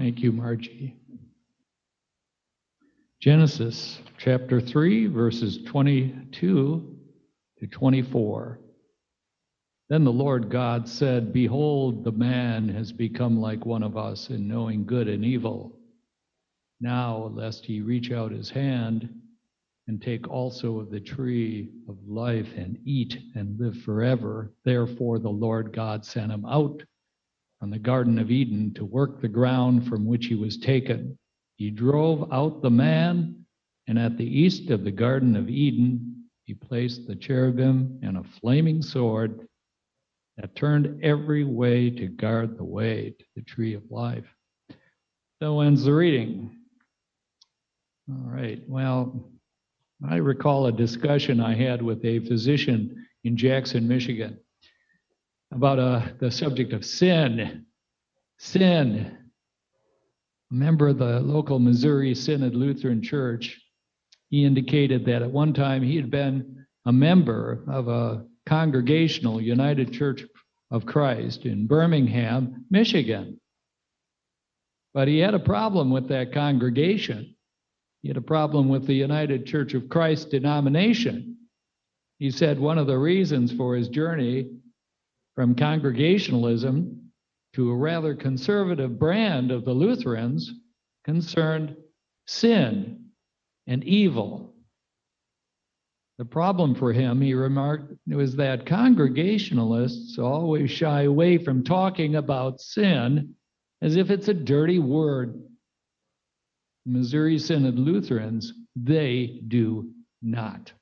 Thank you, Margie. Genesis chapter 3, verses 22 to 24. Then the Lord God said, "Behold, the man has become like one of us in knowing good and evil. Now, lest he reach out his hand and take also of the tree of life and eat and live forever. Therefore the Lord God sent him out from the Garden of Eden to work the ground from which he was taken. He drove out the man, and at the east of the Garden of Eden he placed the cherubim and a flaming sword that turned every way to guard the way to the tree of life." So ends the reading. All right, well, I recall a discussion I had with a physician in Jackson, Michigan, about the subject of sin. Sin. A member of the local Missouri Synod Lutheran Church, he indicated that at one time he had been a member of a Congregational United Church of Christ in Birmingham, Michigan. But he had a problem with that congregation. He had a problem with the United Church of Christ denomination. He said one of the reasons for his journey from Congregationalism to a rather conservative brand of the Lutherans concerned sin and evil. The problem for him, he remarked, was that Congregationalists always shy away from talking about sin as if it's a dirty word. Missouri Synod Lutherans, they do not.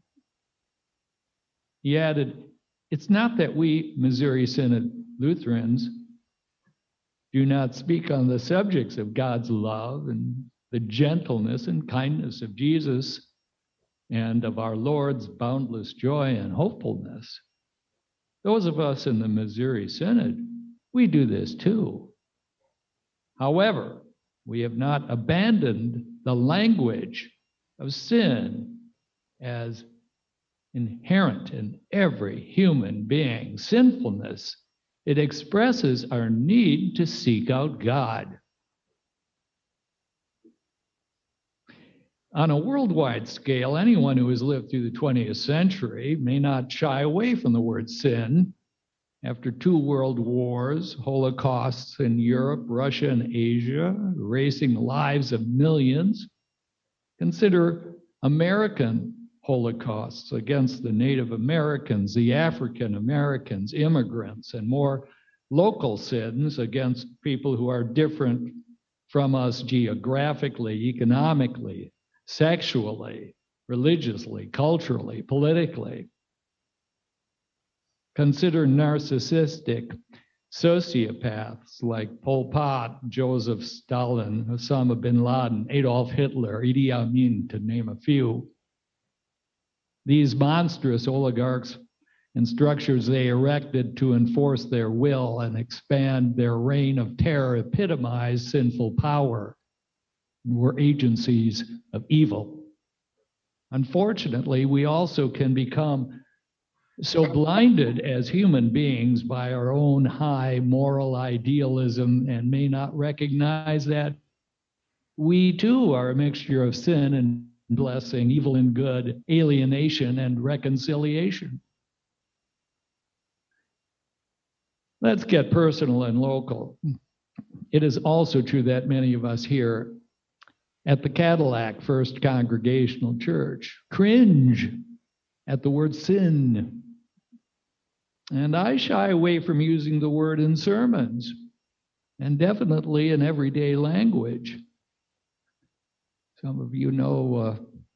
He added, "It's not that we Missouri Synod Lutherans do not speak on the subjects of God's love and the gentleness and kindness of Jesus and of our Lord's boundless joy and hopefulness. Those of us in the Missouri Synod, we do this too. However, we have not abandoned the language of sin as inherent in every human being. Sinfulness, it expresses our need to seek out God." On a worldwide scale, anyone who has lived through the 20th century may not shy away from the word sin. After 2 world wars, holocausts in Europe, Russia, and Asia, erasing the lives of millions, consider American holocausts against the Native Americans, the African Americans, immigrants, and more local sins against people who are different from us geographically, economically, sexually, religiously, culturally, politically. Consider narcissistic sociopaths like Pol Pot, Joseph Stalin, Osama bin Laden, Adolf Hitler, Idi Amin, to name a few. These monstrous oligarchs and structures they erected to enforce their will and expand their reign of terror epitomize sinful power and were agencies of evil. Unfortunately, we also can become so blinded as human beings by our own high moral idealism and may not recognize that we too are a mixture of sin and blessing, evil and good, alienation and reconciliation. Let's get personal and local. It is also true that many of us here at the Cadillac First Congregational Church cringe at the word sin. And I shy away from using the word in sermons, and definitely in everyday language. Some of you know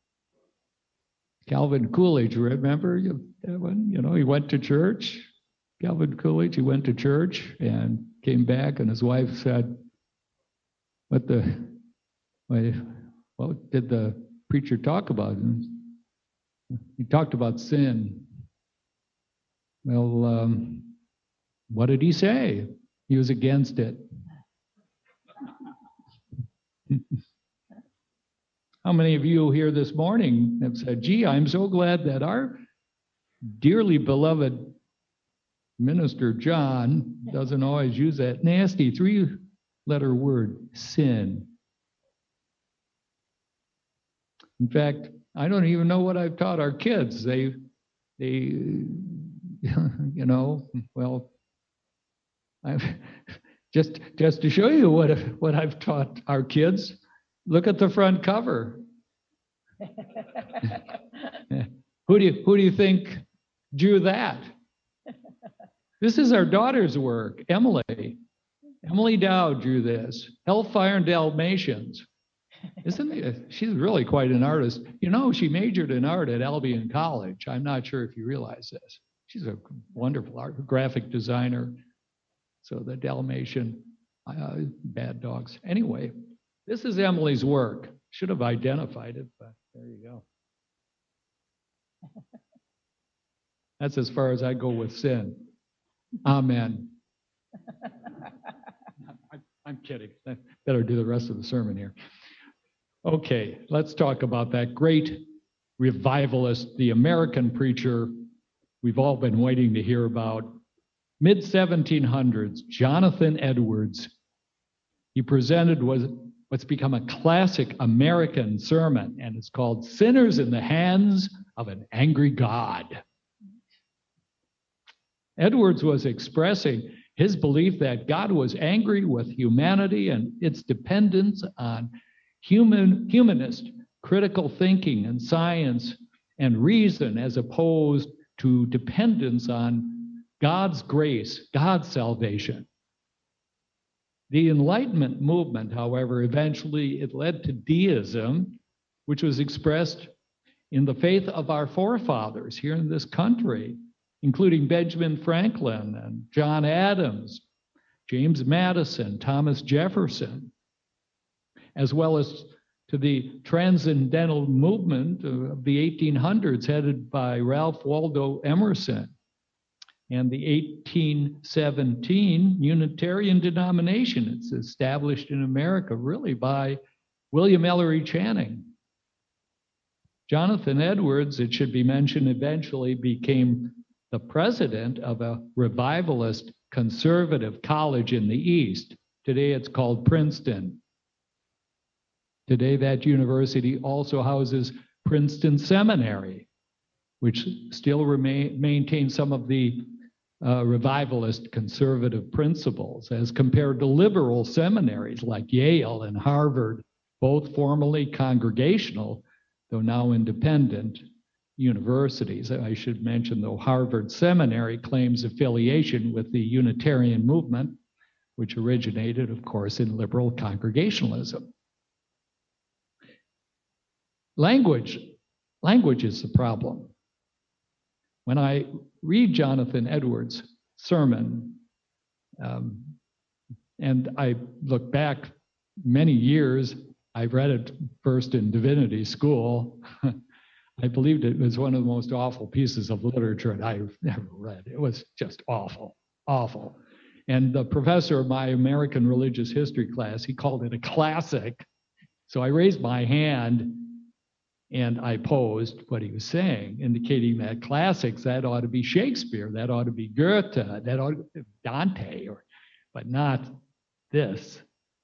Calvin Coolidge, remember that one? You know, he went to church. Calvin Coolidge, he went to church and came back, and his wife said, what did the preacher talk about? He talked about sin. Well, what did he say? He was against it. How many of you here this morning have said, "Gee, I'm so glad that our dearly beloved Minister John doesn't always use that nasty letter word, sin. In fact, I don't even know what I've taught our kids. They well, I've, just to show you what I've taught our kids, look at the front cover. Who do you think drew that? This is our daughter's work, Emily. Emily Dow drew this. Hellfire and Dalmatians. She's really quite an artist. You know, she majored in art at Albion College. I'm not sure if you realize this. She's a wonderful graphic designer. So the Dalmatian, bad dogs. Anyway, this is Emily's work. Should have identified it, but there you go. That's as far as I go with sin. Amen. I'm kidding. I better do the rest of the sermon here. Okay, let's talk about that great revivalist, the American preacher we've all been waiting to hear about. Mid-1700s, Jonathan Edwards. He presented what's become a classic American sermon, and it's called Sinners in the Hands of an Angry God. Edwards was expressing his belief that God was angry with humanity and its dependence on humanist critical thinking and science and reason, as opposed to dependence on God's grace, God's salvation. The Enlightenment movement, however, eventually it led to deism, which was expressed in the faith of our forefathers here in this country, including Benjamin Franklin and John Adams, James Madison, Thomas Jefferson, as well as to the transcendental movement of the 1800s headed by Ralph Waldo Emerson, and the 1817 Unitarian denomination. It's established in America really by William Ellery Channing. Jonathan Edwards, it should be mentioned, eventually became the president of a revivalist conservative college in the East. Today it's called Princeton. Today that university also houses Princeton Seminary, which still maintains some of the revivalist conservative principles as compared to liberal seminaries like Yale and Harvard, both formerly congregational, though now independent universities. I should mention, though, Harvard Seminary claims affiliation with the Unitarian movement, which originated, of course, in liberal congregationalism. Language is the problem. When I read Jonathan Edwards' sermon, and I look back many years, I read it first in divinity school. I believed it was one of the most awful pieces of literature that I've ever read. It was just awful, awful. And the professor of my American religious history class, he called it a classic. So I raised my hand and I posed what he was saying, indicating that classics, that ought to be Shakespeare, that ought to be Goethe, that ought to be Dante, but not this.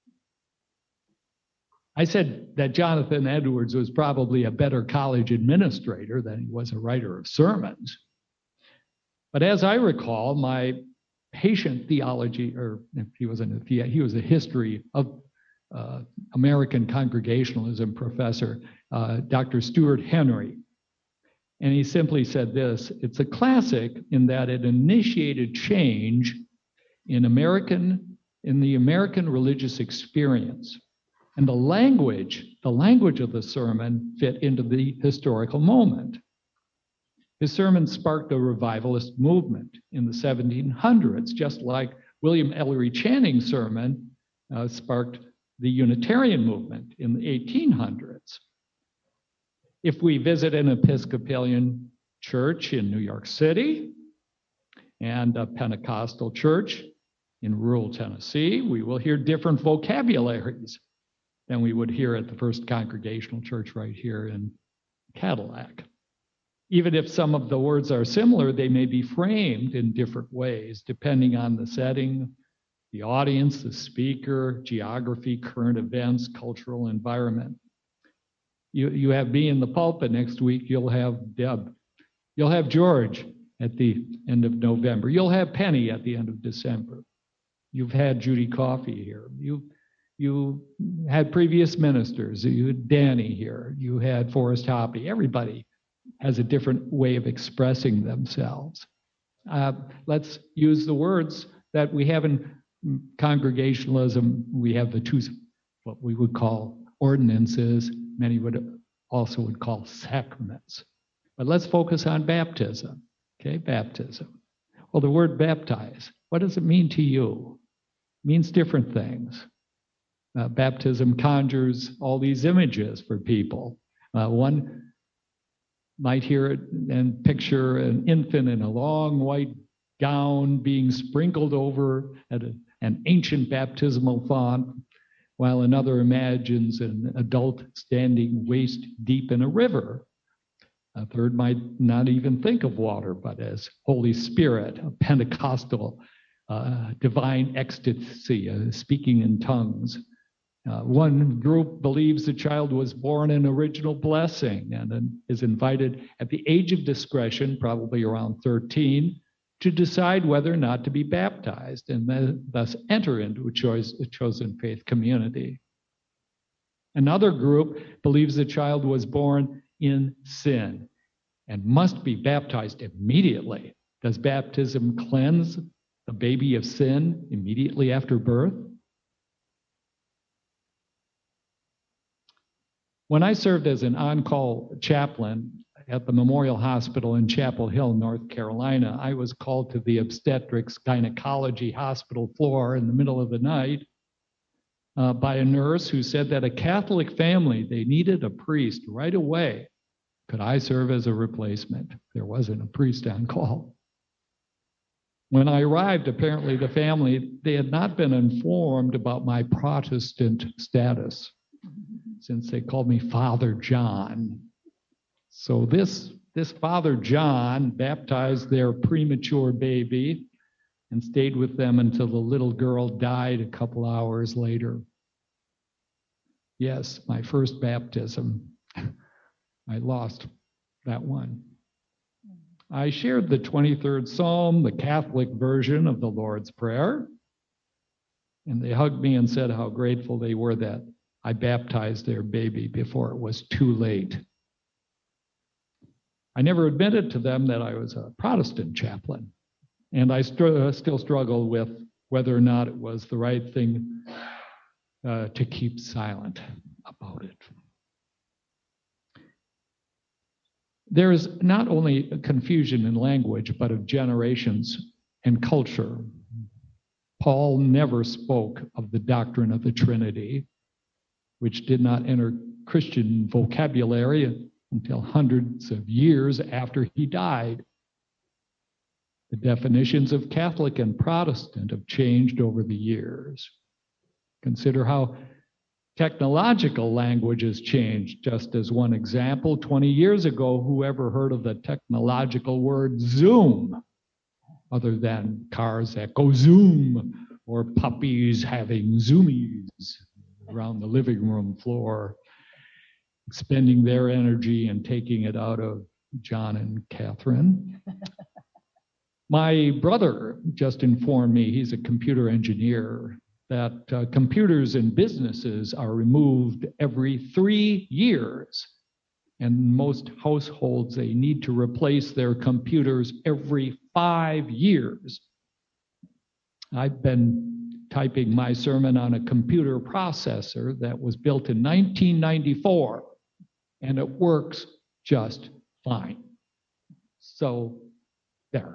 I said that Jonathan Edwards was probably a better college administrator than he was a writer of sermons. But as I recall, my patient theology, or if he wasn't he was a history of American Congregationalism professor, Dr. Stuart Henry. And he simply said this: it's a classic in that it initiated change in the American religious experience. And the language of the sermon fit into the historical moment. His sermon sparked a revivalist movement in the 1700s, just like William Ellery Channing's sermon sparked the Unitarian movement in the 1800s. If we visit an Episcopalian church in New York City and a Pentecostal church in rural Tennessee, we will hear different vocabularies than we would hear at the First Congregational Church right here in Cadillac. Even if some of the words are similar, they may be framed in different ways depending on the setting, the audience, the speaker, geography, current events, cultural environment. You have me in the pulpit next week. You'll have Deb. You'll have George at the end of November. You'll have Penny at the end of December. You've had Judy Coffey here. You had previous ministers. You had Danny here. You had Forrest Hoppy. Everybody has a different way of expressing themselves. Let's use the words that we have in Congregationalism. We have the two, what we would call ordinances. Many would call sacraments. But let's focus on baptism. Okay, baptism. Well, the word baptize, what does it mean to you? It means different things. Baptism conjures all these images for people. One might hear it and picture an infant in a long white gown being sprinkled over at an ancient baptismal font, while another imagines an adult standing waist deep in a river. A third might not even think of water, but as Holy Spirit, a Pentecostal divine ecstasy, speaking in tongues. One group believes the child was born in original blessing and is invited at the age of discretion, probably around 13, to decide whether or not to be baptized and thus enter into a chosen faith community. Another group believes the child was born in sin and must be baptized immediately. Does baptism cleanse the baby of sin immediately after birth? When I served as an on-call chaplain at the Memorial Hospital in Chapel Hill, North Carolina, I was called to the obstetrics gynecology hospital floor in the middle of the night by a nurse who said that a Catholic family, they needed a priest right away. Could I serve as a replacement? There wasn't a priest on call. When I arrived, apparently the family, they had not been informed about my Protestant status, since they called me Father John. So this Father John baptized their premature baby and stayed with them until the little girl died a couple hours later. Yes, my first baptism. I lost that one. I shared the 23rd Psalm, the Catholic version of the Lord's Prayer, and they hugged me and said how grateful they were that I baptized their baby before it was too late. I never admitted to them that I was a Protestant chaplain, and I still struggle with whether or not it was the right thing to keep silent about it. There is not only a confusion in language, but of generations and culture. Paul never spoke of the doctrine of the Trinity, which did not enter Christian vocabulary until hundreds of years after he died. The definitions of Catholic and Protestant have changed over the years. Consider how technological language has changed. Just as one example, 20 years ago, who ever heard of the technological word Zoom, other than cars that go zoom, or puppies having zoomies around the living room floor, expending their energy and taking it out of John and Catherine. My brother just informed me, he's a computer engineer, that computers in businesses are removed every 3 years. And most households, they need to replace their computers every 5 years. I've been typing my sermon on a computer processor that was built in 1994, and it works just fine. So there.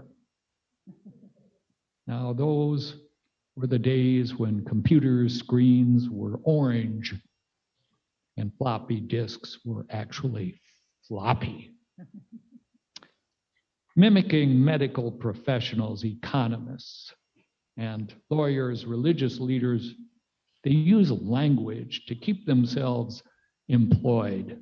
Now those were the days when computer screens were orange and floppy disks were actually floppy. Mimicking medical professionals, economists, and lawyers, religious leaders, they use language to keep themselves employed.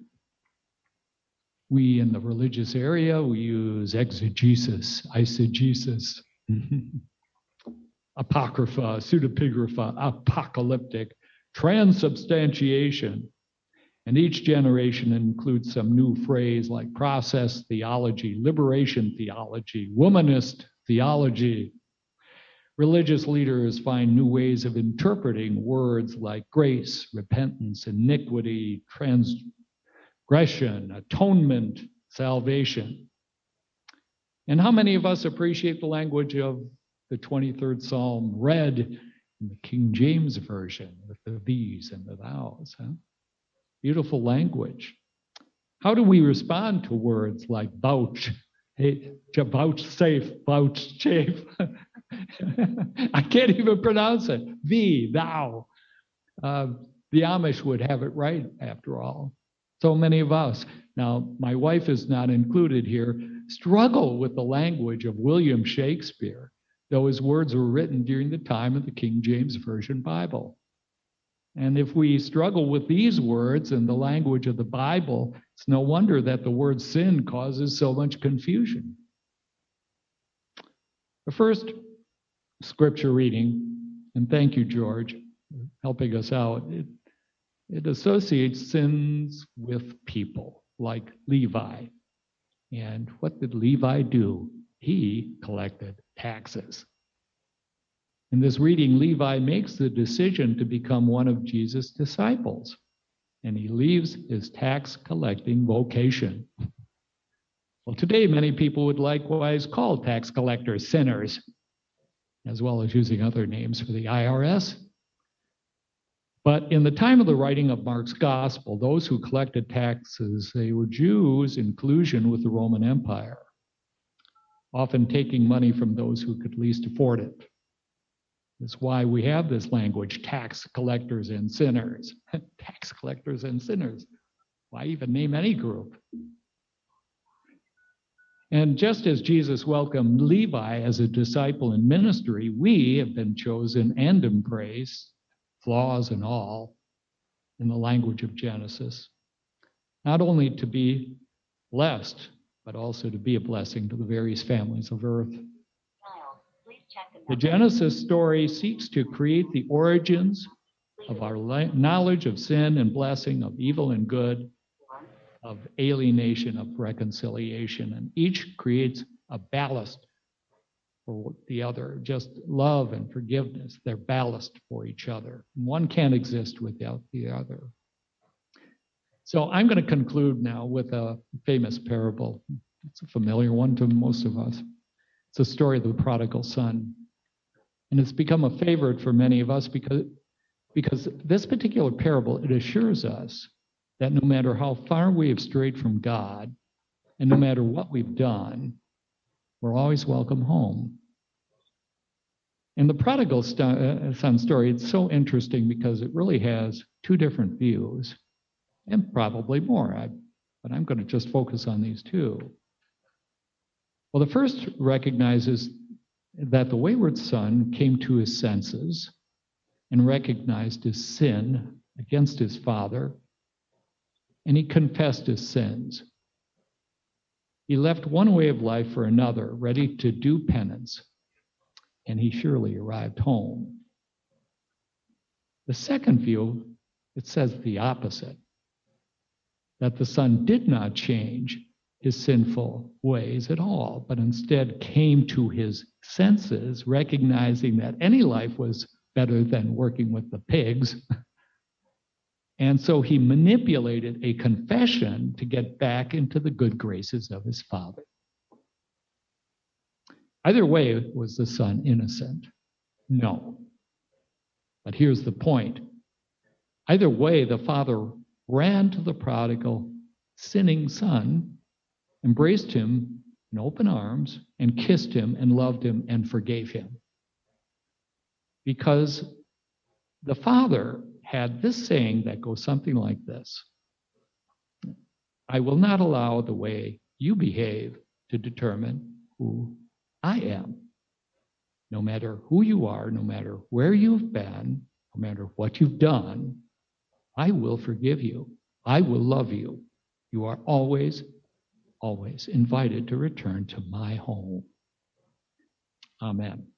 We in the religious area, we use exegesis, eisegesis. apocrypha, pseudepigrapha, apocalyptic, transubstantiation. And each generation includes some new phrase like process theology, liberation theology, womanist theology. Religious leaders find new ways of interpreting words like grace, repentance, iniquity, transgression, atonement, salvation. And how many of us appreciate the language of the 23rd Psalm read in the King James Version with the these and the thous? Huh? Beautiful language. How do we respond to words like vouch, vouchsafe, vouchsafe? I can't even pronounce it. Thee, thou. The Amish would have it right, after all. So many of us. Now, my wife is not included here, struggle with the language of William Shakespeare, though his words were written during the time of the King James Version Bible. And if we struggle with these words and the language of the Bible, it's no wonder that the word sin causes so much confusion. The first scripture reading, and thank you, George, for helping us out, it associates sins with people, like Levi. And what did Levi do? He collected taxes. In this reading, Levi makes the decision to become one of Jesus' disciples, and he leaves his tax-collecting vocation. Well, today, many people would likewise call tax collectors sinners, as well as using other names for the IRS. But in the time of the writing of Mark's gospel, those who collected taxes, they were Jews in collusion with the Roman Empire, often taking money from those who could least afford it. That's why we have this language, tax collectors and sinners. Tax collectors and sinners. Why even name any group? And just as Jesus welcomed Levi as a disciple in ministry, we have been chosen and embraced, flaws and all, in the language of Genesis, not only to be blessed, but also to be a blessing to the various families of earth. The Genesis story seeks to create the origins of our knowledge of sin and blessing, of evil and good, of alienation, of reconciliation. And each creates a ballast for the other, just love and forgiveness. They're ballast for each other. One can't exist without the other. So I'm going to conclude now with a famous parable. It's a familiar one to most of us. It's the story of the prodigal son. And it's become a favorite for many of us because this particular parable, it assures us that no matter how far we have strayed from God, and no matter what we've done, we're always welcome home. And the prodigal son story, it's so interesting because it really has two different views, and probably more, but I'm going to just focus on these two. Well, the first recognizes that the wayward son came to his senses and recognized his sin against his father, and he confessed his sins. He left one way of life for another, ready to do penance, and he surely arrived home. The second view, it says the opposite, that the son did not change his sinful ways at all, but instead came to his senses, recognizing that any life was better than working with the pigs. And so he manipulated a confession to get back into the good graces of his father. Either way, was the son innocent? No. But here's the point. Either way, the father ran to the prodigal, sinning son, embraced him in open arms, and kissed him and loved him and forgave him. Because the father had this saying that goes something like this: I will not allow the way you behave to determine who I am. No matter who you are, no matter where you've been, no matter what you've done, I will forgive you. I will love you. You are always invited to return to my home. Amen.